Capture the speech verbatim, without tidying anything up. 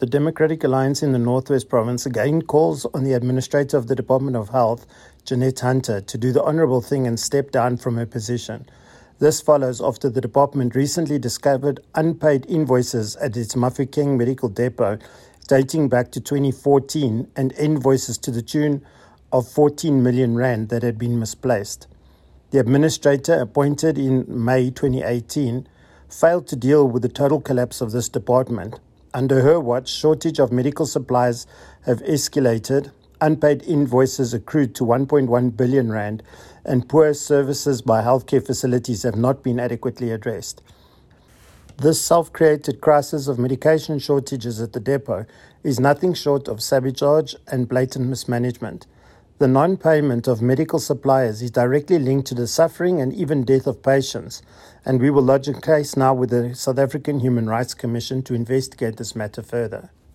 The Democratic Alliance in the Northwest Province again calls on the Administrator of the Department of Health, Jeanette Hunter, to do the honourable thing and step down from her position. This follows after the department recently discovered unpaid invoices at its Mafeking Medical Depot dating back to twenty fourteen and invoices to the tune of fourteen million rand that had been misplaced. The administrator, appointed in May twenty eighteen, failed to deal with the total collapse of this department. Under her watch, shortage of medical supplies have escalated, unpaid invoices accrued to one point one billion rand, and poor services by healthcare facilities have not been adequately addressed. This self-created crisis of medication shortages at the depot is nothing short of sabotage and blatant mismanagement. The non-payment of medical suppliers is directly linked to the suffering and even death of patients, and we will lodge a case now with the South African Human Rights Commission to investigate this matter further.